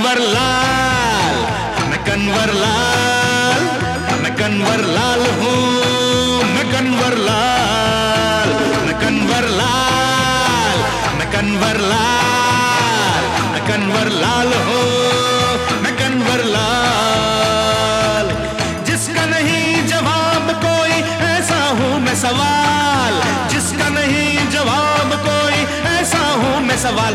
कन्वर लाल, मैं कन्वर लाल, मैं कन्वर लाल हूँ, मैं कन्वर लाल, मैं कन्वर लाल, मैं कन्वर लाल, मैं कन्वर लाल हूँ, मैं कन्वर लाल। जिसका नहीं जवाब कोई ऐसा हूँ मैं सवाल, जिसका नहीं जवाब कोई ऐसा हूँ मैं सवाल।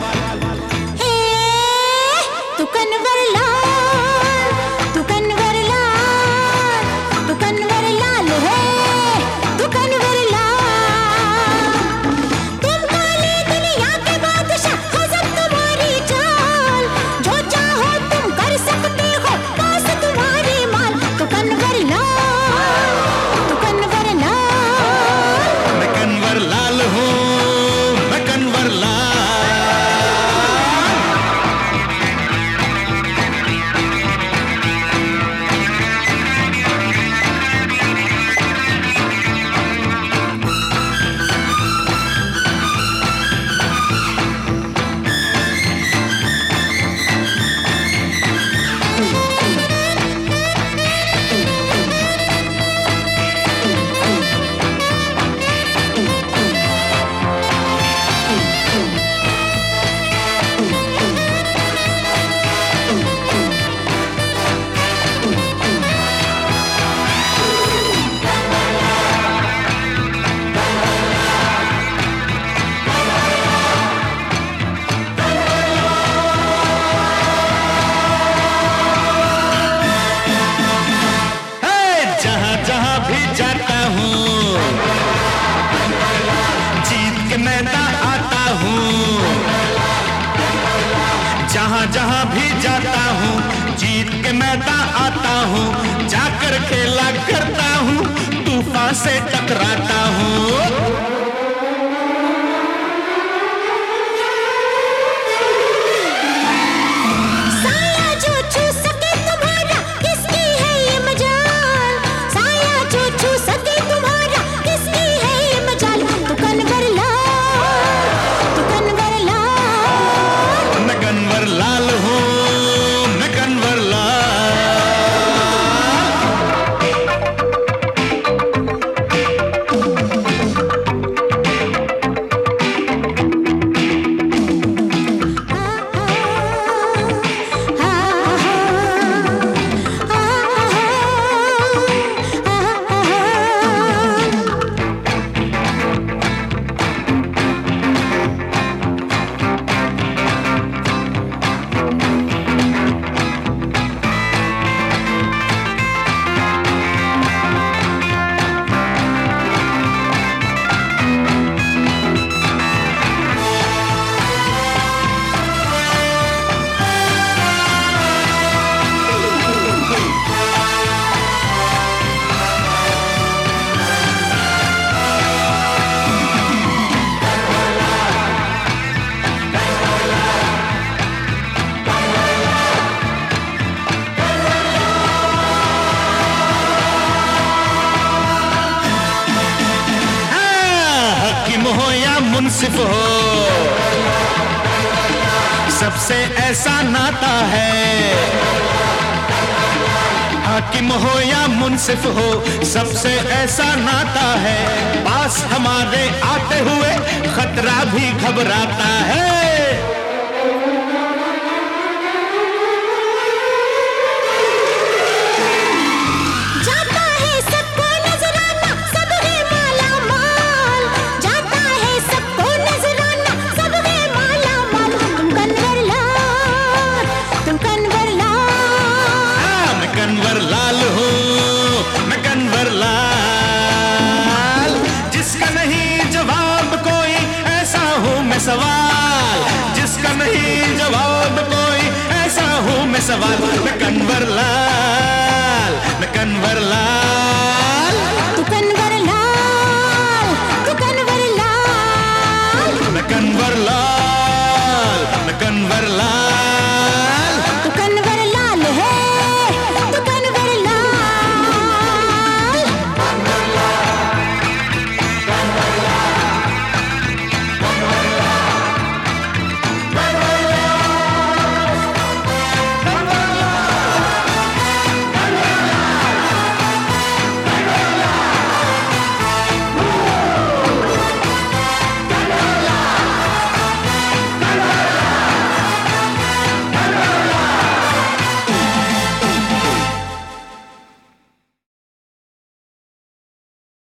तू कन्वर लाल, तू कन्वर लाल, तू कन्वर लाल है, तू कन्वर लाल। तुम काली दुनिया के बादशाह, गजब तुम्हारी चाल, जो चाहो तुम कर सकते हो, पास तुम्हारी माल। तू कन्वर लाल, तू कन्वर लाल, मैं कन्वर लाल हूँ, मैं कन्वर लाल। जहाँ जहाँ भी जाता हूँ जीत के मैदान आता हूँ, जाकर खेला करता हूँ, तूफान से टकराता हूँ। हो या मुंसिफ हो, सबसे ऐसा नाता है। हाकिम हो या मुंसिफ हो, सबसे ऐसा नाता है। पास हमारे आते हुए खतरा भी घबराता है। कन्वर लाल हूँ मैं, कन्वर लाल। जिसका नहीं जवाब कोई ऐसा हूँ मैं सवाल, जिसका नहीं जवाब कोई ऐसा हूँ मैं सवाल। मैं कन्वर लाल, मैं कन्वर लाल, तू कन्वर लाल, तू कन्वर लाल, मैं कन्वर लाल, मैं कन्वर लाल।